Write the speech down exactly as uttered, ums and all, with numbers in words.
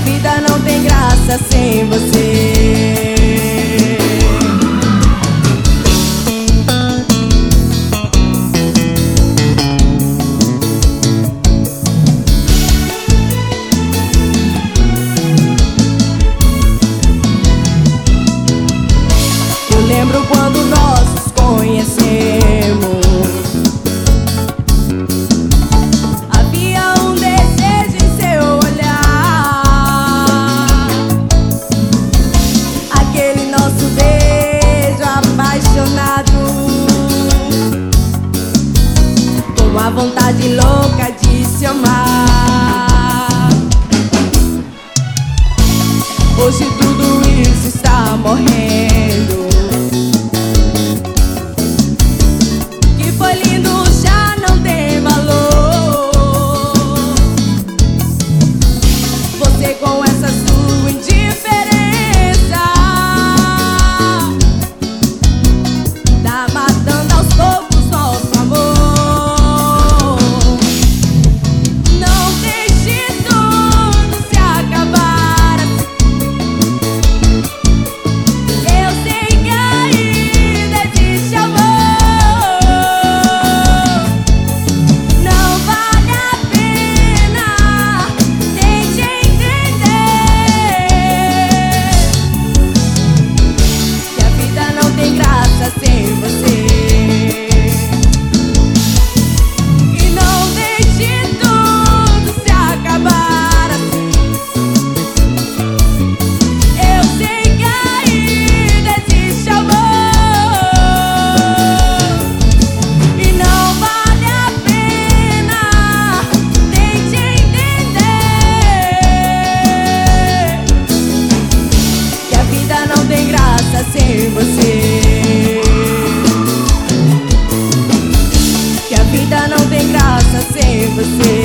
vida não tem graça sem você. Eu lembro quando nós nos conhecemos. Uma vontade louca de se amar. Hoje tudo isso está morrendo. Que foi lindo já não tem valor. Você com essa sua indiferença tá matando aos poucos nosso amor. Sem você, que a vida não tem graça sem você.